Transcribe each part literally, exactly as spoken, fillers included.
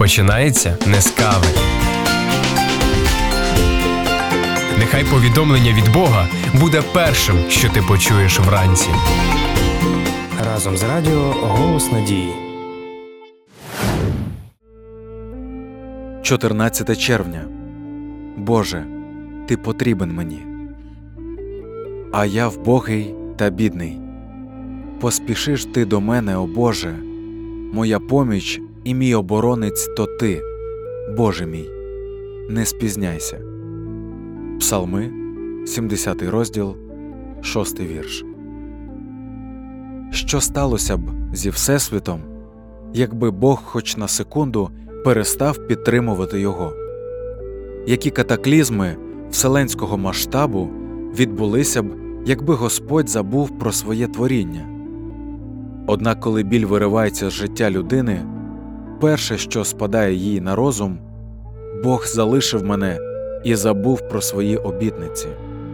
починається не з кави. Нехай повідомлення від Бога буде першим, що ти почуєш вранці. Разом з радіо «Голос надії». чотирнадцяте червня. Боже, Ти потрібен мені. А я вбогий та бідний. Поспіши ж Ти до мене, о Боже, моя поміч і мій оборонець то Ти, Боже мій, не спізняйся. Псалми, сімдесятий розділ, шостий вірш. Що сталося б зі Всесвітом, якби Бог хоч на секунду перестав підтримувати його? Які катаклізми вселенського масштабу відбулися б, якби Господь забув про своє творіння? Однак, коли біль виривається з життя людини, перше, що спадає їй на розум – Бог залишив мене і забув про свої обітниці.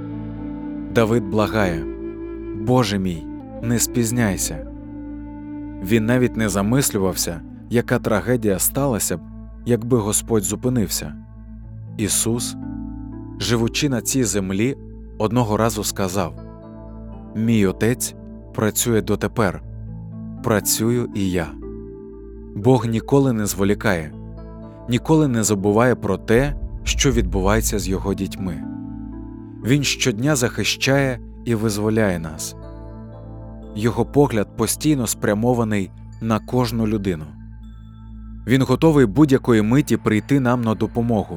Давид благає: «Боже мій, не спізняйся». Він навіть не замислювався, яка трагедія сталася б, якби Господь зупинився. Ісус, живучи на цій землі, одного разу сказав: «Мій Отець працює дотепер, працюю і я». Бог ніколи не зволікає, ніколи не забуває про те, що відбувається з Його дітьми. Він щодня захищає і визволяє нас. Його погляд постійно спрямований на кожну людину. Він готовий будь-якої миті прийти нам на допомогу.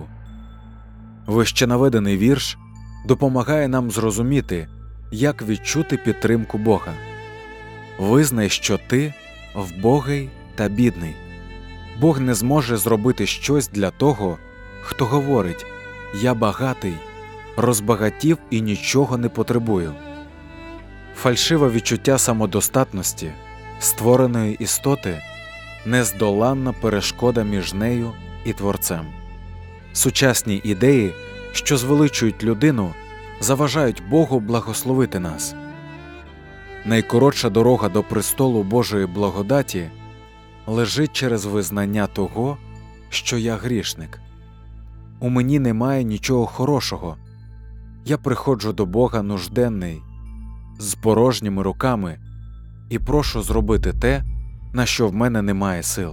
Вище наведений вірш допомагає нам зрозуміти, як відчути підтримку Бога. Визнай, що ти вбогий та бідний. Бог не зможе зробити щось для того, хто говорить: «Я багатий, розбагатів і нічого не потребую». Фальшиве відчуття самодостатності створеної істоти – нездоланна перешкода між нею і Творцем. Сучасні ідеї, що звеличують людину, заважають Богу благословити нас. Найкоротша дорога до престолу Божої благодаті лежить через визнання того, що я грішник. У мені немає нічого хорошого. Я приходжу до Бога нужденний, з порожніми руками, і прошу зробити те, на що в мене немає сил.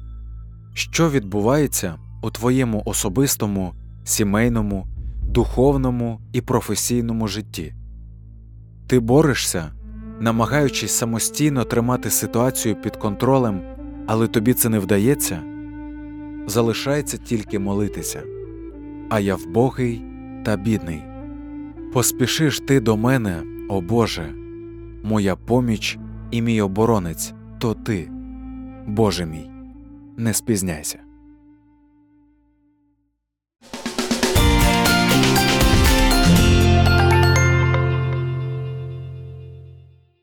Що відбувається у твоєму особистому, сімейному, духовному і професійному житті? Ти борешся, намагаючись самостійно тримати ситуацію під контролем, але тобі це не вдається? Залишається тільки молитися: «А я вбогий та бідний. Поспіши ж Ти до мене, о Боже, моя поміч і мій оборонець то Ти, Боже мій, не спізняйся».